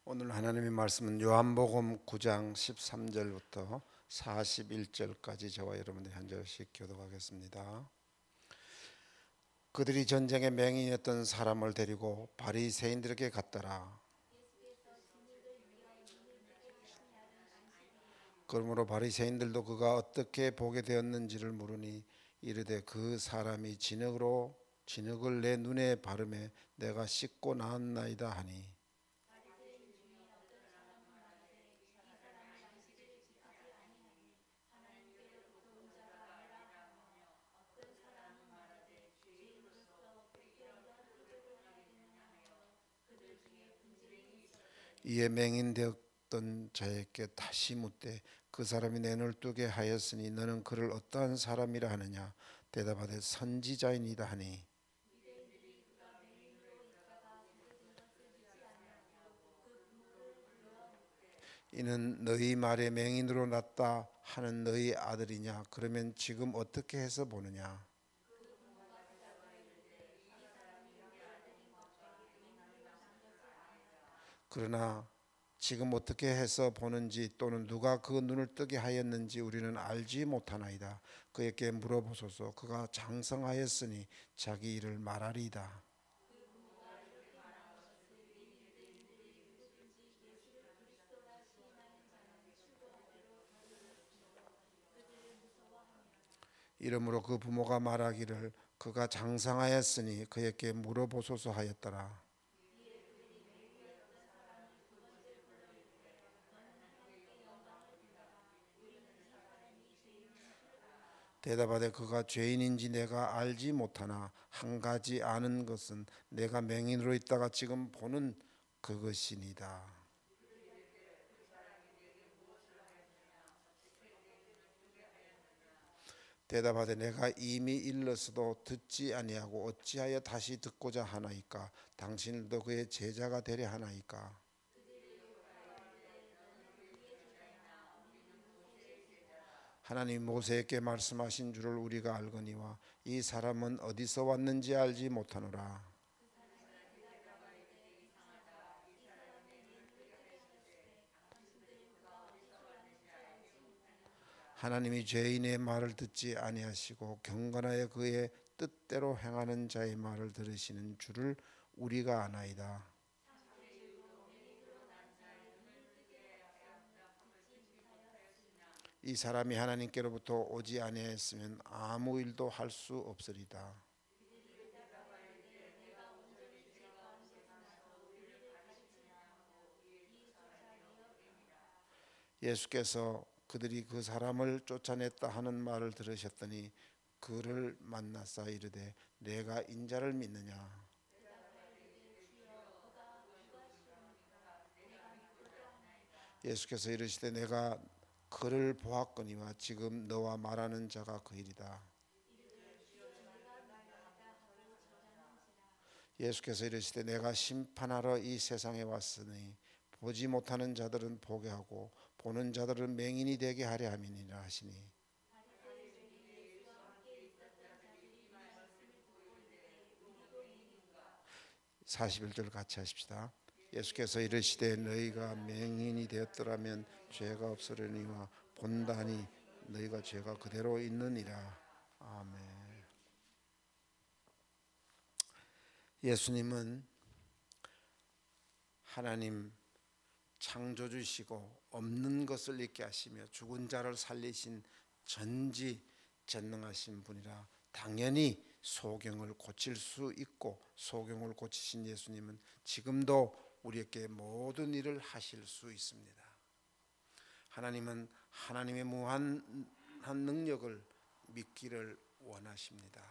오늘 하나님의 말씀은 요한복음 9장 13절부터 41절까지 저와 여러분들이 한 절씩 교독하겠습니다. 그들이 전쟁의 맹인이었던 사람을 데리고 바리새인들에게 갔더라. 그러므로 바리새인들도 그가 어떻게 보게 되었는지를 물으니 이르되 그 사람이 진흙을 내 눈에 바르매 내가 씻고 나았나이다 하니, 이에 맹인되었던 자에게 다시 묻되 그 사람이 내 눈을 뜨게 하였으니 너는 그를 어떠한 사람이라 하느냐. 대답하되 선지자이니이다 하니, 이는 너희 말에 맹인으로 났다 하는 너희 아들이냐. 그러면 지금 어떻게 해서 보느냐. 그러나 지금 어떻게 해서 보는지 또는 누가 그 눈을 뜨게 하였는지 우리는 알지 못하나이다. 그에게 물어보소서. 그가 장성하였으니 자기 일을 말하리이다. 이러므로 그 부모가 말하기를 그가 장성하였으니 그에게 물어보소서 하였더라. 대답하되 그가 죄인인지 내가 알지 못하나 한 가지 아는 것은 내가 맹인으로 있다가 지금 보는 그것이니이다. 대답하되 내가 이미 일렀어도 듣지 아니하고 어찌하여 다시 듣고자 하나이까. 당신들도 그의 제자가 되려 하나이까. 하나님 모세에게 말씀하신 줄을 우리가 알거니와 이 사람은 어디서 왔는지 알지 못하노라. 하나님이 죄인의 말을 듣지 아니하시고 경건하여 그의 뜻대로 행하는 자의 말을 들으시는 줄을 우리가 아나이다. 이 사람이 하나님께로부터 오지 아니하였으면 아무 일도 할 수 없으리다. 예수께서 그들이 그 사람을 쫓아냈다 하는 말을 들으셨더니 그를 만나사 이르되 내가 인자를 믿느냐. 예수께서 이르시되 내가 그를 보았거니와 지금 너와 말하는 자가 그이리다. 예수께서 이르시되 내가 심판하러 이 세상에 왔으니 보지 못하는 자들은 보게 하고 보는 자들은 맹인이 되게 하려 함이니라 하시니, 41절 같이 하십시다. 예수께서 이르시되 너희가 맹인이 되었더라면 죄가 없으려니와 본다니 너희가 죄가 그대로 있느니라. 아멘. 예수님은 하나님 창조주시고 없는 것을 있게 하시며 죽은 자를 살리신 전지전능하신 분이라 당연히 소경을 고칠 수 있고, 소경을 고치신 예수님은 지금도 우리에게 모든 일을 하실 수 있습니다. 하나님은 하나님의 무한한 능력을 믿기를 원하십니다.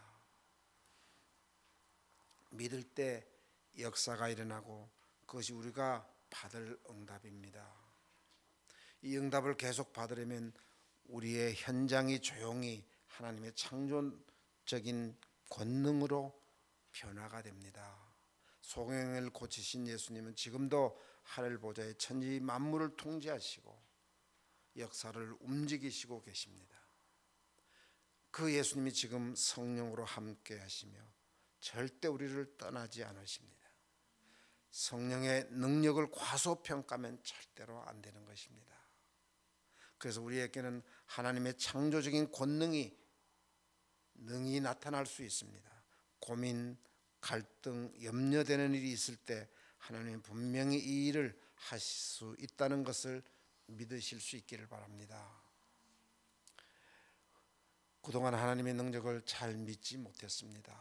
믿을 때 역사가 일어나고 그것이 우리가 받을 응답입니다. 이 응답을 계속 받으려면 우리의 현장이 조용히 하나님의 창조적인 권능으로 변화가 됩니다. 소경을 고치신 예수님은 지금도 하늘 보좌의 천지 만물을 통제하시고 역사를 움직이시고 계십니다. 그 예수님이 지금 성령으로 함께 하시며 절대 우리를 떠나지 않으십니다. 성령의 능력을 과소평가하면 절대로 안 되는 것입니다. 그래서 우리에게는 하나님의 창조적인 권능이 능히 나타날 수 있습니다. 고민, 갈등, 염려되는 일이 있을 때 하나님은 분명히 이 일을 하실 수 있다는 것을 믿으실 수 있기를 바랍니다. 그동안 하나님의 능력을 잘 믿지 못했습니다.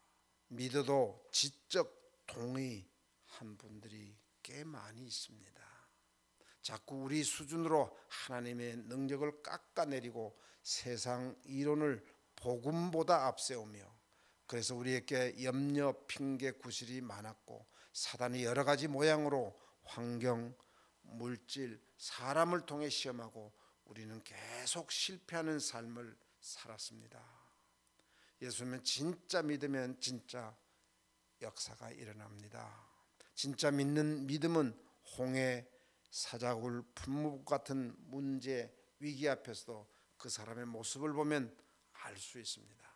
믿어도 지적 동의한 분들이 꽤 많이 있습니다. 자꾸 우리 수준으로 하나님의 능력을 깎아내리고 세상 이론을 복음보다 앞세우며, 그래서 우리에게 염려, 핑계, 구실이 많았고 사단이 여러 가지 모양으로 환경, 물질, 사람을 통해 시험하고 우리는 계속 실패하는 삶을 살았습니다. 예수님은 진짜 믿으면 진짜 역사가 일어납니다. 진짜 믿는 믿음은 홍해, 사자굴, 풀무 같은 문제, 위기 앞에서도 그 사람의 모습을 보면 알 수 있습니다.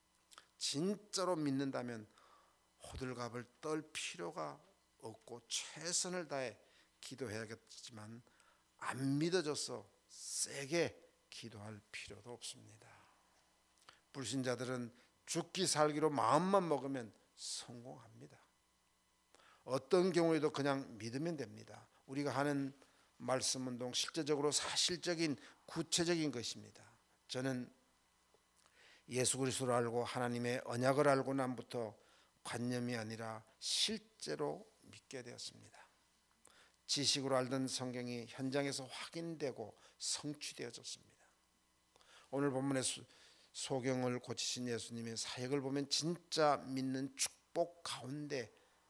진짜로 믿는다면 호들갑을 떨 필요가 없고 최선을 다해 기도해야겠지만 안 믿어져서 세게 기도할 필요도 없습니다. 불신자들은 죽기 살기로 마음만 먹으면 성공합니다. 어떤 경우에도 그냥 믿으면 됩니다. 우리가 하는 말씀 운동 실제적으로 사실적인 구체적인 것입니다. 저는 예수 그리스도를 알고 하나님의 언약을 알고 난부터 관념이 아니라 실제로 믿게 되었습니다. 지식으로 알던 성경이 현장에서 확인되고 성취되어졌습니다. 오늘 본문의 소경을 고치신 예수님의 사역을 보면 진짜 믿는 축복 가운데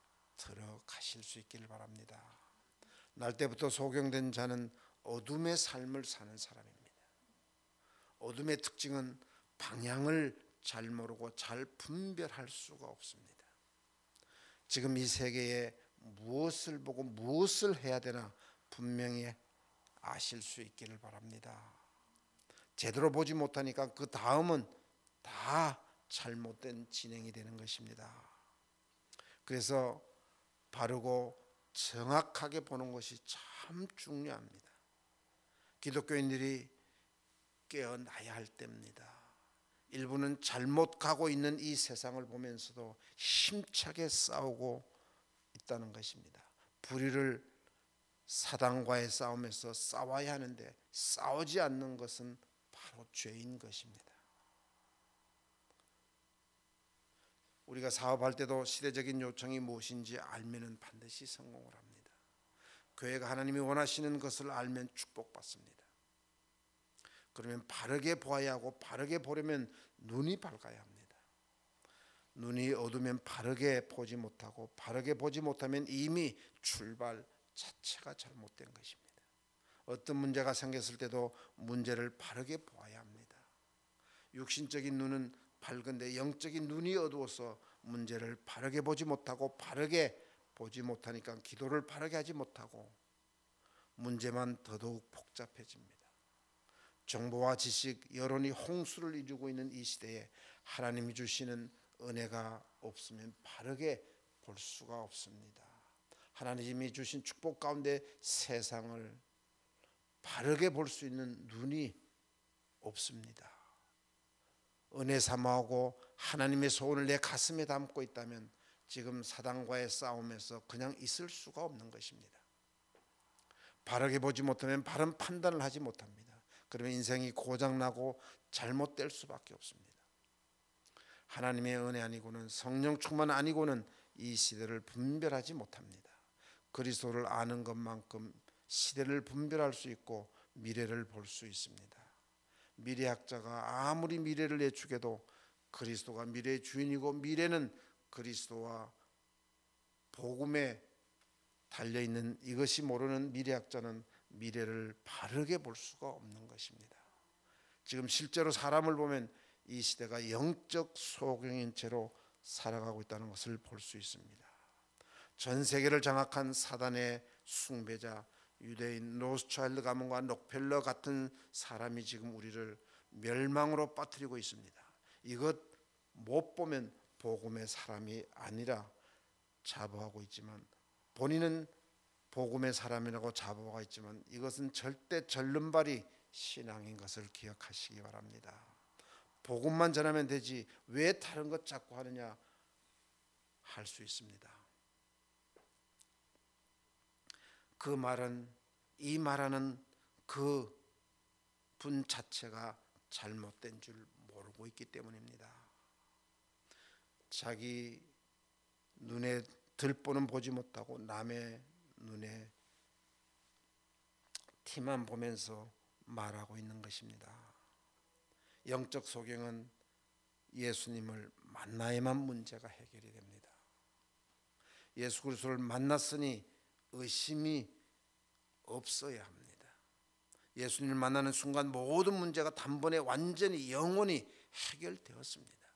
들어가실 수 있기를 바랍니다. 날 때부터 소경된 자는 어둠의 삶을 사는 사람입니다. 어둠의 특징은 방향을 잘 모르고 잘 분별할 수가 없습니다. 지금 이 세계에 무엇을 보고 무엇을 해야 되나 분명히 아실 수 있기를 바랍니다. 제대로 보지 못하니까 그 다음은 다 잘못된 진행이 되는 것입니다. 그래서 바르고 정확하게 보는 것이 참 중요합니다. 기독교인들이 깨어나야 할 때입니다. 일부는 잘못 가고 있는 이 세상을 보면서도 힘차게 싸우고 있다는 것입니다. 불의를 사단과의 싸움에서 싸워야 하는데 싸우지 않는 것은 바로 죄인 것입니다. 우리가 사업할 때도 시대적인 요청이 무엇인지 알면 반드시 성공을 합니다. 교회가 하나님이 원하시는 것을 알면 축복받습니다. 그러면 바르게 보아야 하고 바르게 보려면 눈이 밝아야 합니다. 눈이 어두면 바르게 보지 못하고 바르게 보지 못하면 이미 출발 자체가 잘못된 것입니다. 어떤 문제가 생겼을 때도 문제를 바르게 보아야 합니다. 육신적인 눈은 밝은데 영적인 눈이 어두워서 문제를 바르게 보지 못하고 바르게 보지 못하니까 기도를 바르게 하지 못하고 문제만 더더욱 복잡해집니다. 정보와 지식, 여론이 홍수를 이루고 있는 이 시대에 하나님이 주시는 은혜가 없으면 바르게 볼 수가 없습니다. 하나님이 주신 축복 가운데 세상을 바르게 볼 수 있는 눈이 없습니다. 은혜 사모하고 하나님의 소원을 내 가슴에 담고 있다면 지금 사단과의 싸움에서 그냥 있을 수가 없는 것입니다. 바르게 보지 못하면 바른 판단을 하지 못합니다. 그러면 인생이 고장나고 잘못될 수밖에 없습니다. 하나님의 은혜 아니고는 성령 충만 아니고는 이 시대를 분별하지 못합니다. 그리스도를 아는 것만큼 시대를 분별할 수 있고 미래를 볼 수 있습니다. 미래학자가 아무리 미래를 예측해도 그리스도가 미래의 주인이고 미래는 그리스도와 복음에 달려있는 이것이 모르는 미래학자는 미래를 바르게 볼 수가 없는 것입니다. 지금 실제로 사람을 보면 이 시대가 영적 소경인 채로 살아가고 있다는 것을 볼 수 있습니다. 전 세계를 장악한 사단의 숭배자 유대인 로스차일드 가문과 록펠러 같은 사람이 지금 우리를 멸망으로 빠뜨리고 있습니다. 이것 못 보면 복음의 사람이 아니라 자부하고 있지만 본인은 복음의 사람이라고 자부가 있지만 이것은 절대 절름발이 신앙인 것을 기억하시기 바랍니다. 복음만 전하면 되지 왜 다른 것 자꾸 하느냐 할 수 있습니다. 그 말은 이 말하는 그 분 자체가 잘못된 줄 모르고 있기 때문입니다. 자기 눈에 들보는 보지 못하고 남의 눈에 티만 보면서 말하고 있는 것입니다. 영적 소경은 예수님을 만나야만 문제가 해결이 됩니다. 예수 그리스도를 만났으니 의심이 없어야 합니다. 예수님을 만나는 순간 모든 문제가 단번에 완전히 영원히 해결되었습니다.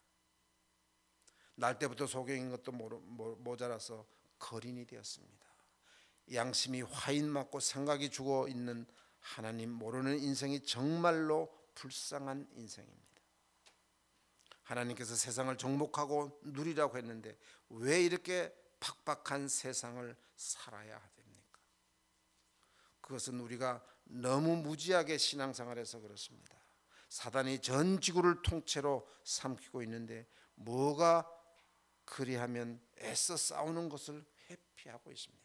날 때부터 소경인 것도 모자라서 거린이 되었습니다. 양심이 화인 맞고 생각이 죽어 있는 하나님 모르는 인생이 정말로 불쌍한 인생입니다. 하나님께서 세상을 정복하고 누리라고 했는데 왜 이렇게 팍팍한 세상을 살아야 됩니까? 그것은 우리가 너무 무지하게 신앙생활해서 그렇습니다. 사단이 전 지구를 통째로 삼키고 있는데 뭐가 그리하면 애써 싸우는 것을 회피하고 있습니다.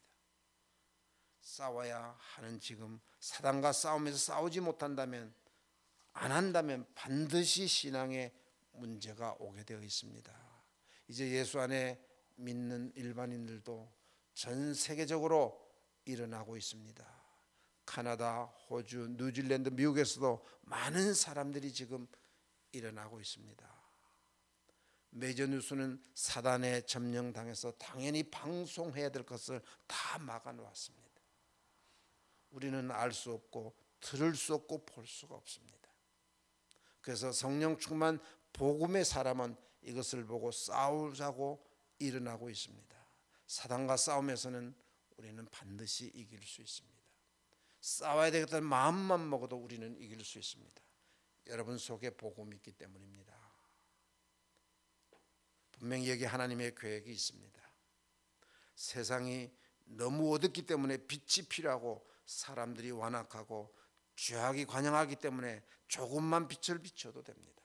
싸워야 하는 지금 사단과 싸우면서 싸우지 못한다면 안 한다면 반드시 신앙에 문제가 오게 되어 있습니다. 이제 예수 안에 믿는 일반인들도 전 세계적으로 일어나고 있습니다. 카나다, 호주, 뉴질랜드, 미국에서도 많은 사람들이 지금 일어나고 있습니다. 메이저 뉴스는 사단에 점령당해서 당연히 방송해야 될 것을 다 막아놓았습니다. 우리는 알 수 없고 들을 수 없고 볼 수가 없습니다. 그래서 성령 충만 복음의 사람은 이것을 보고 싸우자고 일어나고 있습니다. 사단과 싸움에서는 우리는 반드시 이길 수 있습니다. 싸워야 되겠다는 마음만 먹어도 우리는 이길 수 있습니다. 여러분 속에 복음이 있기 때문입니다. 분명히 여기 하나님의 계획이 있습니다. 세상이 너무 어둡기 때문에 빛이 필요하고 사람들이 완악하고 죄악이 관영하기 때문에 조금만 빛을 비춰도 됩니다.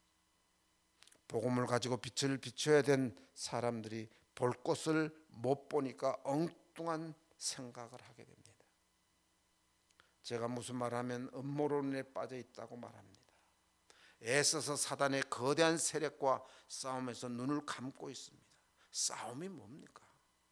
복음을 가지고 빛을 비춰야 된 사람들이 볼 것을 못 보니까 엉뚱한 생각을 하게 됩니다. 제가 무슨 말하면 음모론에 빠져 있다고 말합니다. 애써서 사단의 거대한 세력과 싸움에서 눈을 감고 있습니다. 싸움이 뭡니까?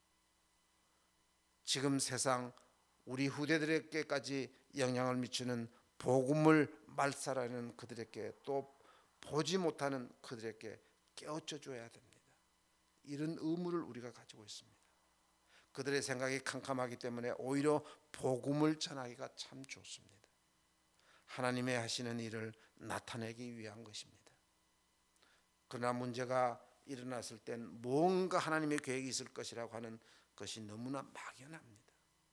지금 세상 우리 후대들에게까지 영향을 미치는 복음을 말살하는 그들에게 또 보지 못하는 그들에게 깨우쳐 줘야 됩니다. 이런 의무를 우리가 가지고 있습니다. 그들의 생각이 캄캄하기 때문에 오히려 복음을 전하기가 참 좋습니다. 하나님의 하시는 일을 나타내기 위한 것입니다. 그러나 문제가 일어났을 땐 뭔가 하나님의 계획이 있을 것이라고 하는 것이 너무나 막연합니다.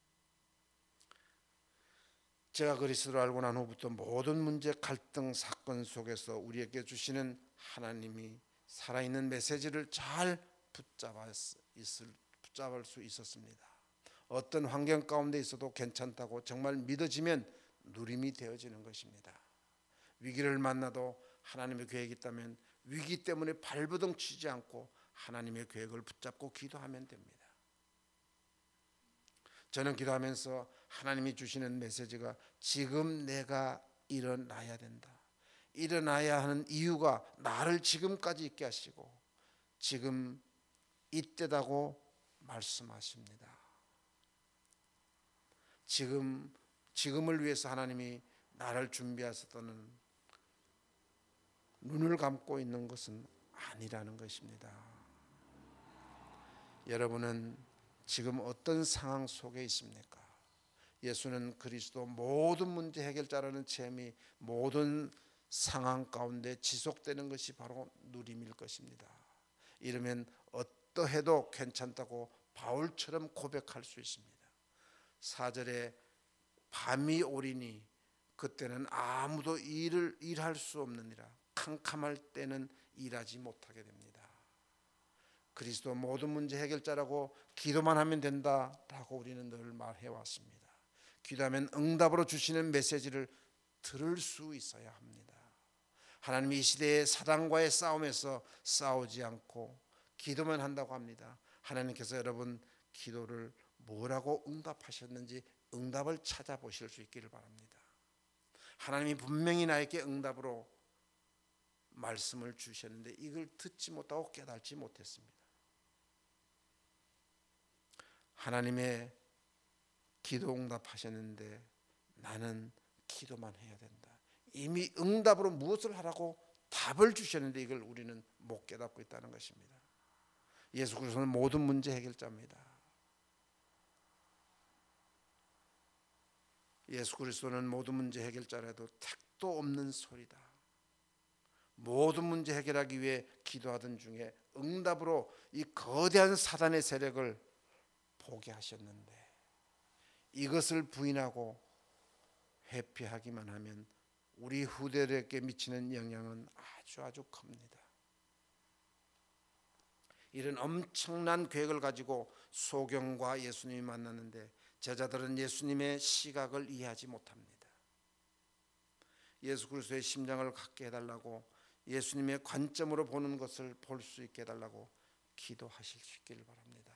제가 그리스도를 알고 난 후부터 모든 문제, 갈등, 사건 속에서 우리에게 주시는 하나님이 살아있는 메시지를 잘 붙잡을 수 있었습니다. 어떤 환경 가운데 있어도 괜찮다고 정말 믿어지면 누림이 되어지는 것입니다. 위기를 만나도 하나님의 계획이 있다면 위기 때문에 발버둥 치지 않고 하나님의 계획을 붙잡고 기도하면 됩니다. 저는 기도하면서 하나님이 주시는 메시지가 지금 내가 일어나야 된다. 일어나야 하는 이유가 나를 지금까지 있게 하시고 지금 이때다고 말씀하십니다. 지금을 위해서 하나님이 나를 준비하셨다는 눈을 감고 있는 것은 아니라는 것입니다. 여러분은 지금 어떤 상황 속에 있습니까? 예수는 그리스도 모든 문제 해결자라는 체험이 모든 상황 가운데 지속되는 것이 바로 누림일 것입니다. 이러면 어떠해도 괜찮다고 바울처럼 고백할 수 있습니다. 4절에 밤이 오리니 그때는 아무도 일할 수 없느니라. 캄캄할 때는 일하지 못하게 됩니다. 그리스도 모든 문제 해결자라고 기도만 하면 된다라고 우리는 늘 말해왔습니다. 기도하면 응답으로 주시는 메시지를 들을 수 있어야 합니다. 하나님이 이 시대의 사단과의 싸움에서 싸우지 않고 기도만 한다고 합니다. 하나님께서 여러분 기도를 뭐라고 응답하셨는지 응답을 찾아보실 수 있기를 바랍니다. 하나님이 분명히 나에게 응답으로 말씀을 주셨는데 이걸 듣지 못하고 깨닫지 못했습니다. 하나님의 기도 응답하셨는데 나는 기도만 해야 된다. 이미 응답으로 무엇을 하라고 답을 주셨는데 이걸 우리는 못 깨닫고 있다는 것입니다. 예수 그리스도는 모든 문제 해결자입니다. 예수 그리스도는 모든 문제 해결자라도 택도 없는 소리다. 모든 문제 해결하기 위해 기도하던 중에 응답으로 이 거대한 사단의 세력을 보게 하셨는데 이것을 부인하고 회피하기만 하면 우리 후대들에게 미치는 영향은 아주 큽니다. 이런 엄청난 계획을 가지고 소경과 예수님이 만났는데 제자들은 예수님의 시각을 이해하지 못합니다. 예수 그리스도의 심장을 갖게 해달라고 예수님의 관점으로 보는 것을 볼 수 있게 해달라고 기도하실 수 있기를 바랍니다.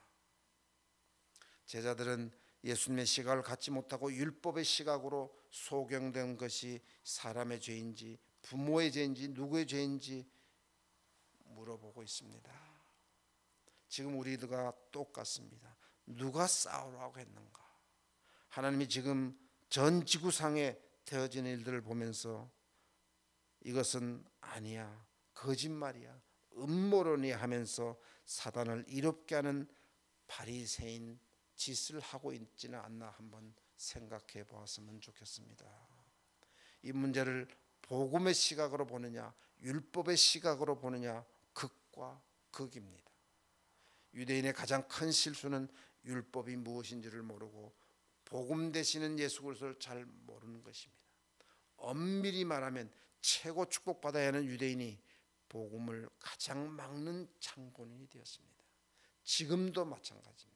제자들은 예수님의 시각을 갖지 못하고 율법의 시각으로 소경된 것이 사람의 죄인지 부모의 죄인지 누구의 죄인지 물어보고 있습니다. 지금 우리가 똑같습니다. 누가 싸우라고 했는가? 하나님이 지금 전 지구상에 되어진 일들을 보면서 이것은 아니야, 거짓말이야, 음모론이야 하면서 사단을 이롭게 하는 바리새인 짓을 하고 있지는 않나 한번 생각해 보았으면 좋겠습니다. 이 문제를 복음의 시각으로 보느냐 율법의 시각으로 보느냐 극과 극입니다. 유대인의 가장 큰 실수는 율법이 무엇인지를 모르고 복음 되시는 예수 그리스도를 잘 모르는 것입니다. 엄밀히 말하면 최고 축복받아야 하는 유대인이 복음을 가장 막는 창본인이 되었습니다. 지금도 마찬가지입니다.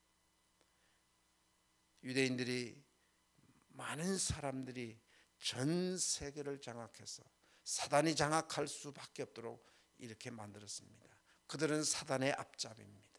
유대인들이 많은 사람들이 전 세계를 장악해서 사단이 장악할 수밖에 없도록 이렇게 만들었습니다. 그들은 사단의 앞잡이입니다.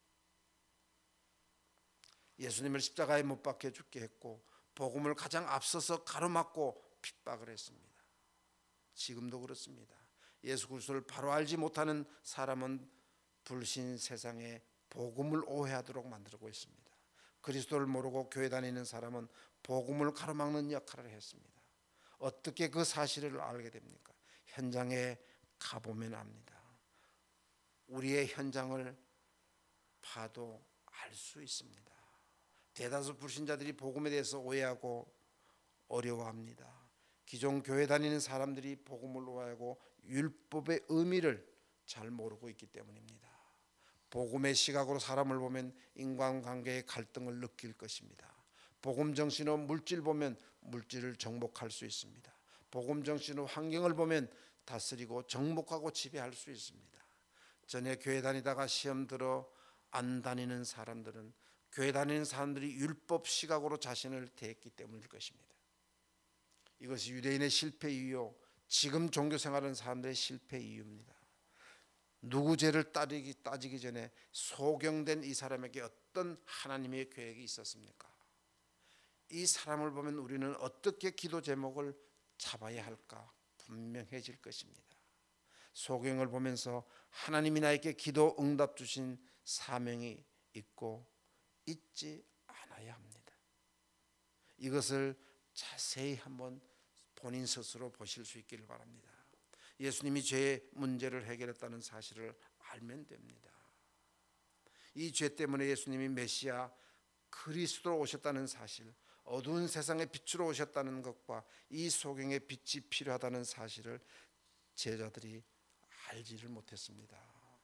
예수님을 십자가에 못 박혀 죽게 했고 복음을 가장 앞서서 가로막고 핍박을 했습니다. 지금도 그렇습니다. 예수 그리스도를 바로 알지 못하는 사람은 불신 세상에 복음을 오해하도록 만들고 있습니다. 그리스도를 모르고 교회 다니는 사람은 복음을 가로막는 역할을 했습니다. 어떻게 그 사실을 알게 됩니까? 현장에 가보면 압니다. 우리의 현장을 봐도 알 수 있습니다. 대다수 불신자들이 복음에 대해서 오해하고 어려워합니다. 기존 교회 다니는 사람들이 복음을 오해하고 율법의 의미를 잘 모르고 있기 때문입니다. 복음의 시각으로 사람을 보면 인간관계의 갈등을 느낄 것입니다. 복음 정신으로 물질 보면 물질을 정복할 수 있습니다. 복음 정신으로 환경을 보면 다스리고 정복하고 지배할 수 있습니다. 전에 교회 다니다가 시험 들어 안 다니는 사람들은 교회 다니는 사람들이 율법 시각으로 자신을 대했기 때문일 것입니다. 이것이 유대인의 실패 이유요, 지금 종교 생활하는 사람들의 실패 이유입니다. 누구 죄를 따지기 전에 소경된 이 사람에게 어떤 하나님의 계획이 있었습니까? 이 사람을 보면 우리는 어떻게 기도 제목을 잡아야 할까 분명해질 것입니다. 소경을 보면서 하나님이 나에게 기도 응답 주신 사명이 있고 있지 않아야 합니다. 이것을 자세히 한번 본인 스스로 보실 수 있기를 바랍니다. 예수님이 죄의 문제를 해결했다는 사실을 알면 됩니다. 이 죄 때문에 예수님이 메시아 그리스도로 오셨다는 사실, 어두운 세상의 빛으로 오셨다는 것과 이 소경의 빛이 필요하다는 사실을 제자들이 알지를 못했습니다.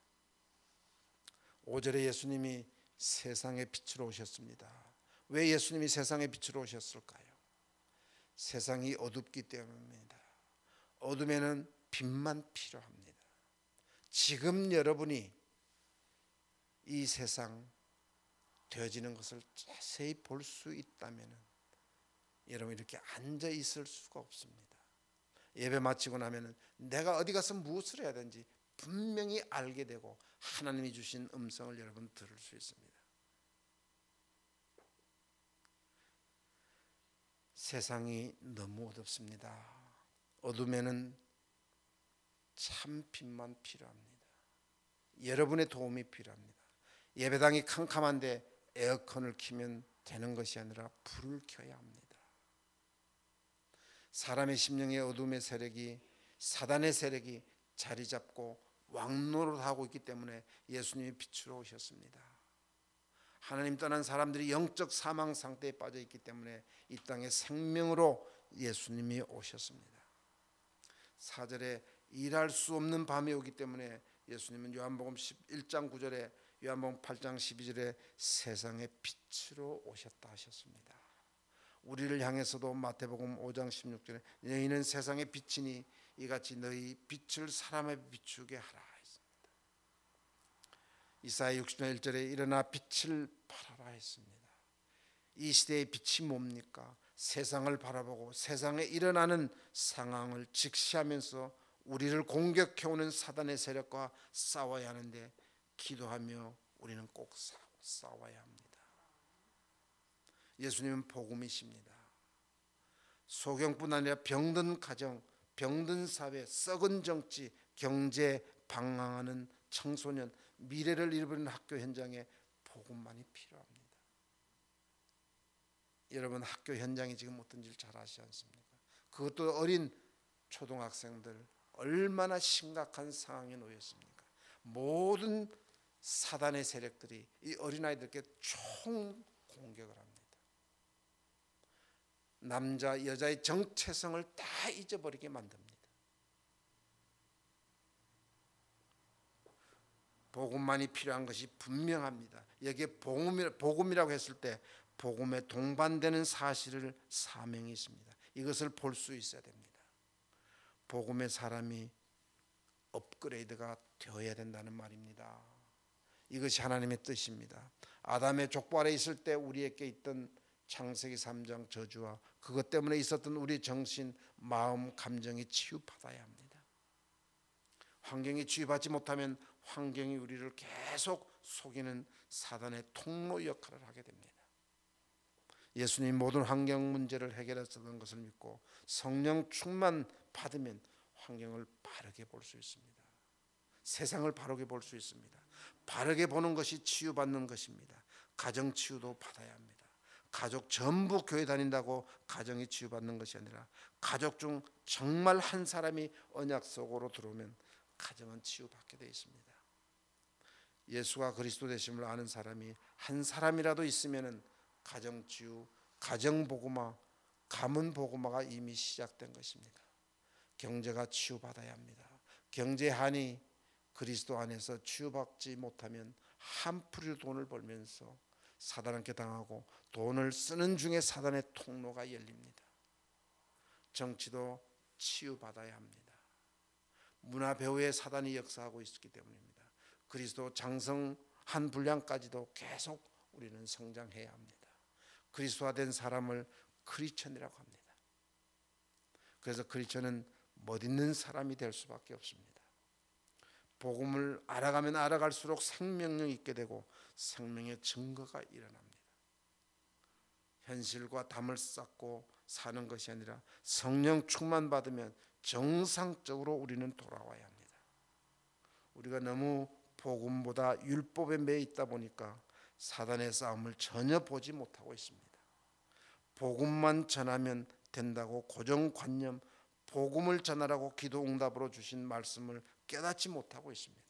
5절에 예수님이 세상의 빛으로 오셨습니다. 왜 예수님이 세상의 빛으로 오셨을까요? 세상이 어둡기 때문입니다. 어둠에는 빛만 필요합니다. 지금 여러분이 이 세상 되어지는 것을 자세히 볼 수 있다면 여러분 이렇게 앉아 있을 수가 없습니다. 예배 마치고 나면 내가 어디 가서 무엇을 해야 되는지 분명히 알게 되고 하나님이 주신 음성을 여러분 들을 수 있습니다. 세상이 너무 어둡습니다. 어둠에는 참 빛만 필요합니다. 여러분의 도움이 필요합니다. 예배당이 캄캄한데 에어컨을 켜면 되는 것이 아니라 불을 켜야 합니다. 사람의 심령의 어둠의 세력이, 사단의 세력이 자리 잡고 왕노릇하고 있기 때문에 예수님이 빛으로 오셨습니다. 하나님 떠난 사람들이 영적 사망 상태에 빠져 있기 때문에 이 땅에 생명으로 예수님이 오셨습니다. 4절에 일할 수 없는 밤이 오기 때문에 예수님은 요한복음 11장 9절에 요한복음 8장 12절에 세상의 빛으로 오셨다 하셨습니다. 우리를 향해서도 마태복음 5장 16절에 너희는 세상의 빛이니 이같이 너희 빛을 사람에 비추게 하라 했습니다. 이사야 60장 1절에 일어나 빛을 발하라 했습니다. 이 시대의 빛이 뭡니까? 세상을 바라보고 세상에 일어나는 상황을 직시하면서 우리를 공격해오는 사단의 세력과 싸워야 하는데 기도하며 우리는 꼭 싸워야 합니다. 예수님은 복음이십니다. 소경뿐 아니라 병든 가정, 병든 사회, 썩은 정치, 경제 방황하는 청소년, 미래를 잃어버리는 학교 현장에 복음만이 필요합니다. 여러분 학교 현장이 지금 어떤지 잘 아시지 않습니까? 그것도 어린 초등학생들 얼마나 심각한 상황에 놓였습니까? 모든 사단의 세력들이 이 어린아이들께 총 공격을 합니다. 남자 여자의 정체성을 다 잊어버리게 만듭니다. 복음만이 필요한 것이 분명합니다. 여기에 복음이라고 했을 때 복음에 동반되는 사실을 사명이 있습니다. 이것을 볼 수 있어야 됩니다. 복음의 사람이 업그레이드가 되어야 된다는 말입니다. 이것이 하나님의 뜻입니다. 아담의 족보 아래 있을 때 우리에게 있던 창세기 3장 저주와 그것 때문에 있었던 우리 정신, 마음, 감정이 치유받아야 합니다. 환경이 치유받지 못하면 환경이 우리를 계속 속이는 사단의 통로 역할을 하게 됩니다. 예수님이 모든 환경 문제를 해결했던 것을 믿고 성령 충만 받으면 환경을 바르게 볼 수 있습니다. 세상을 바르게 볼 수 있습니다. 바르게 보는 것이 치유받는 것입니다. 가정 치유도 받아야 합니다. 가족 전부 교회 다닌다고 가정이 치유받는 것이 아니라 가족 중 정말 한 사람이 언약 속으로 들어오면 가정은 치유받게 되어 있습니다. 예수가 그리스도 되심을 아는 사람이 한 사람이라도 있으면 가정 치유, 가정 복음화, 가문 복음화가 이미 시작된 것입니다. 경제가 치유받아야 합니다. 경제한이 그리스도 안에서 치유받지 못하면 한풀이로 돈을 벌면서 사단한테 당하고 돈을 쓰는 중에 사단의 통로가 열립니다. 정치도 치유받아야 합니다. 문화 배후에 사단이 역사하고 있기 때문입니다. 그리스도 장성한 분량까지도 계속 우리는 성장해야 합니다. 그리스도화된 사람을 크리스천이라고 합니다. 그래서 크리스천은 멋있는 사람이 될 수밖에 없습니다. 복음을 알아가면 알아갈수록 생명력이 있게 되고 생명의 증거가 일어납니다. 현실과 담을 쌓고 사는 것이 아니라 성령 충만 받으면 정상적으로 우리는 돌아와야 합니다. 우리가 너무 복음보다 율법에 매여 있다 보니까 사단의 싸움을 전혀 보지 못하고 있습니다. 복음만 전하면 된다고 고정관념, 복음을 전하라고 기도 응답으로 주신 말씀을 깨닫지 못하고 있습니다.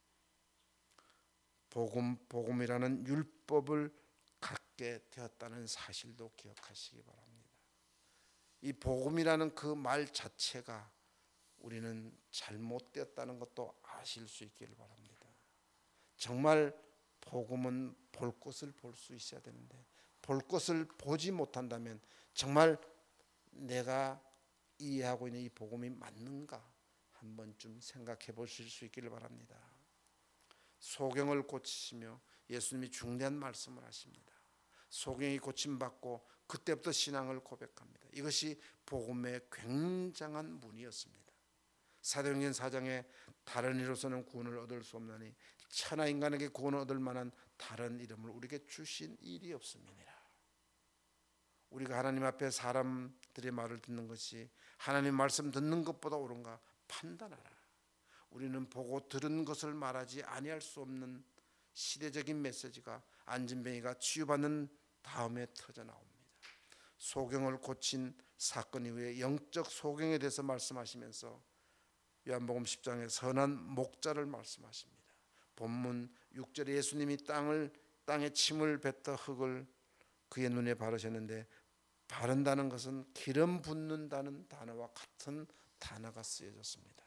복음이라는 율법을 갖게 되었다는 사실도 기억하시기 바랍니다. 이 복음이라는 그 말 자체가 우리는 잘못되었다는 것도 아실 수 있기를 바랍니다. 정말 복음은 볼 것을 볼 수 있어야 되는데 볼 것을 보지 못한다면 정말 내가 이해하고 있는 이 복음이 맞는가 한 번쯤 생각해 보실 수 있기를 바랍니다. 소경을 고치시며 예수님이 중대한 말씀을 하십니다. 소경이 고침받고 그때부터 신앙을 고백합니다. 이것이 복음의 굉장한 문이었습니다. 사도행전 4장에 다른 이로서는 구원을 얻을 수 없나니 천하 인간에게 구원을 얻을 만한 다른 이름을 우리에게 주신 일이 없음이니라. 우리가 하나님 앞에 사람들의 말을 듣는 것이 하나님 말씀 듣는 것보다 옳은가 판단하라. 우리는 보고 들은 것을 말하지 아니할 수 없는 시대적인 메시지가 안진뱅이가 치유받는 다음에 터져 나옵니다. 소경을 고친 사건 이후에 영적 소경에 대해서 말씀하시면서 요한복음 10장에 선한 목자를 말씀하십니다. 본문 6절에 예수님이 땅에 침을 뱉어 흙을 그의 눈에 바르셨는데 바른다는 것은 기름 붓는다는 단어와 같은 단어가 쓰여졌습니다.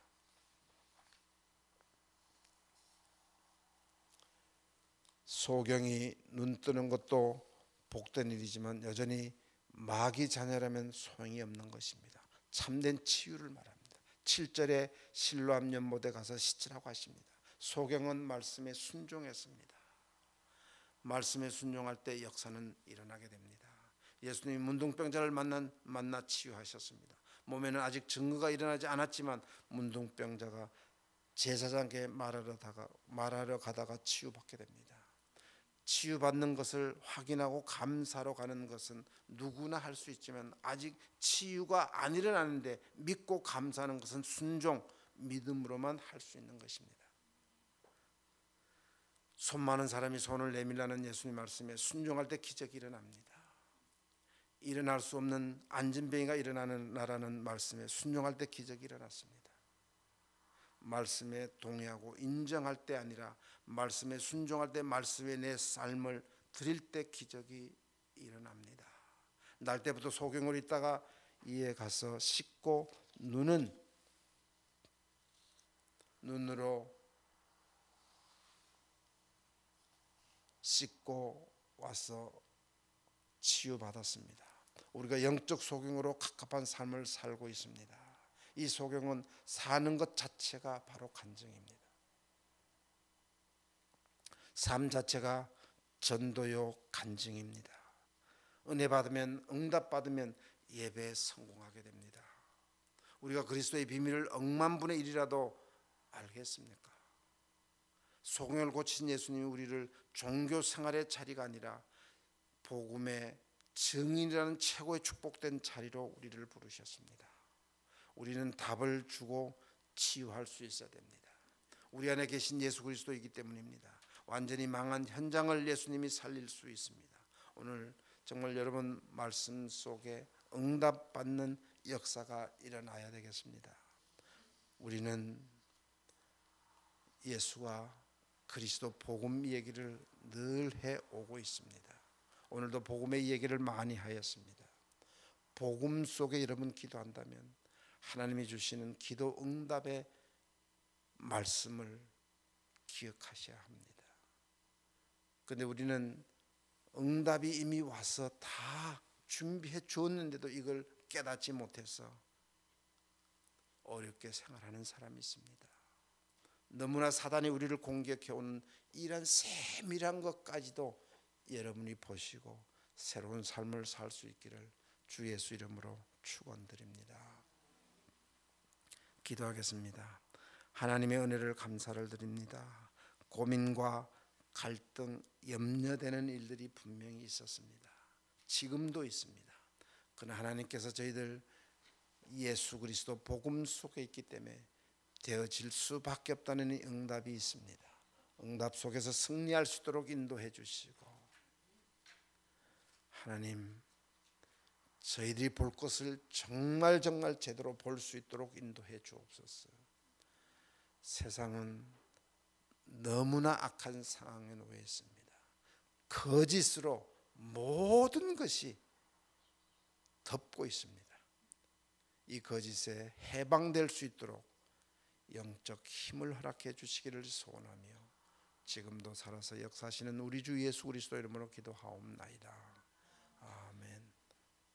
소경이 눈 뜨는 것도 복된 일이지만 여전히 마귀 자녀라면 소용이 없는 것입니다. 참된 치유를 말합니다. 7절에 실로암 연못에 가서 씻으라고 하십니다. 소경은 말씀에 순종했습니다. 말씀에 순종할 때 역사는 일어나게 됩니다. 예수님이 문둥병자를 만나 치유하셨습니다. 몸에는 아직 증거가 일어나지 않았지만 문둥병자가 제사장께 말하러 가다가 치유받게 됩니다. 치유받는 것을 확인하고 감사로 가는 것은 누구나 할 수 있지만 아직 치유가 안 일어나는데 믿고 감사하는 것은 순종, 믿음으로만 할 수 있는 것입니다. 손 많은 사람이 손을 내밀라는 예수님 말씀에 순종할 때 기적이 일어납니다. 일어날 수 없는 안진뱅이가 일어나는 나라는 말씀에 순종할 때 기적이 일어났습니다. 말씀에 동의하고 인정할 때 아니라 말씀에 순종할 때 말씀에 내 삶을 드릴 때 기적이 일어납니다. 날 때부터 소경을 있다가 이에 가서 씻고 눈으로 씻고 와서 치유받았습니다. 우리가 영적 소경으로 갑갑한 삶을 살고 있습니다. 이 소경은 사는 것 자체가 바로 간증입니다. 삶 자체가 전도요 간증입니다. 은혜 받으면 응답 받으면 예배에 성공하게 됩니다. 우리가 그리스도의 비밀을 억만분의 1이라도 알겠습니까? 소경을 고친 예수님이 우리를 종교 생활의 자리가 아니라 복음의 증인이라는 최고의 축복된 자리로 우리를 부르셨습니다. 우리는 답을 주고 치유할 수 있어야 됩니다. 우리 안에 계신 예수 그리스도이기 때문입니다. 완전히 망한 현장을 예수님이 살릴 수 있습니다. 오늘 정말 여러분 말씀 속에 응답받는 역사가 일어나야 되겠습니다. 우리는 예수와 그리스도 복음 얘기를 늘 해오고 있습니다. 오늘도 복음의 얘기를 많이 하였습니다. 복음 속에 여러분 기도한다면 하나님이 주시는 기도 응답의 말씀을 기억하셔야 합니다. 그런데 우리는 응답이 이미 와서 다 준비해 주었는데도 이걸 깨닫지 못해서 어렵게 생활하는 사람이 있습니다. 너무나 사단이 우리를 공격해오는 이런 세밀한 것까지도 여러분이 보시고 새로운 삶을 살 수 있기를 주 예수 이름으로 축원드립니다. 기도하겠습니다. 하나님의 은혜를 감사를 드립니다. 고민과 갈등, 염려되는 일들이 분명히 있었습니다. 지금도 있습니다. 그러나 하나님께서 저희들 예수 그리스도 복음 속에 있기 때문에 되어질 수밖에 없다는 응답이 있습니다. 응답 속에서 승리할 수 있도록 인도해 주시고 하나님 저희들이 볼 것을 정말 제대로 볼 수 있도록 인도해 주옵소서. 세상은 너무나 악한 상황에 놓여 있습니다. 거짓으로 모든 것이 덮고 있습니다. 이 거짓에 해방될 수 있도록 영적 힘을 허락해 주시기를 소원하며 지금도 살아서 역사하시는 우리 주 예수 그리스도 이름으로 기도하옵나이다.